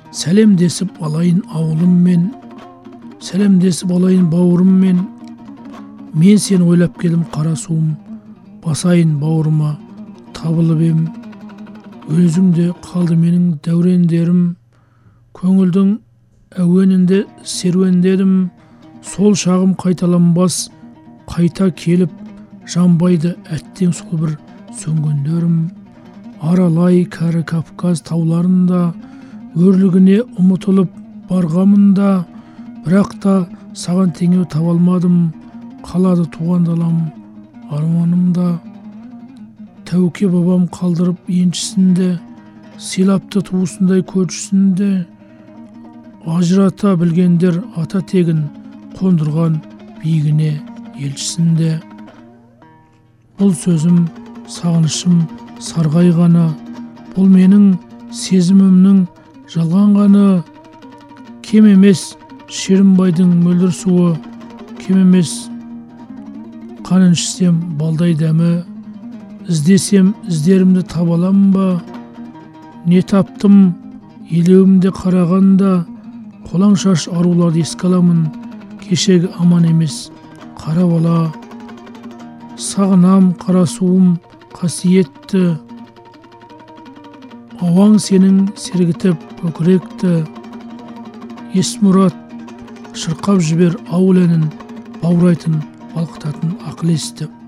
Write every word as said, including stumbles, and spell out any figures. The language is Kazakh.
сәлемдесіп алайын ауылыммен, сәлемдесіп алайын бауырыммен. Мен сені ойлап келдім қара суым, басайын бауырыма табылып ем. Өзіңде қалды менің дәурендерім, көңілдің әуенінде серуендедім. Сол шағым қайталанбас, қайта келіп жанбайды әттең сол бір сөнгендерім. Аралай кәрі Кавказ тауларында, өрлігіне ұмытылып барғамында, бірақ та саған теңеу таба алмадым, қалады туған далам арманымда. Тәуке бабам қалдырып еншісінде, сыйлапты туысындай көршісінде. Ажырата білгендер ата тегін, қондырған биігіне елшісінде. Бұл сөзім сағынышым сарғайғаны, бұл менің сезімімнің жалған ғаны. Кем емес Шерімбайдың мөлдір суы, кем емес қанын ішсем балдай дәмі. Іздесем іздерімді табалам ба, не таптым елеуімде қарағанда. Қолаң шаш аруларды еске аламын, кешегі аман емес қара бала. Сағынам қара суым қасиетті, ауаң сенің сергітіп көкіректі. Есмұрат шырқап жібер ауыл әнін, баурайтын балқытатын ақыл есті.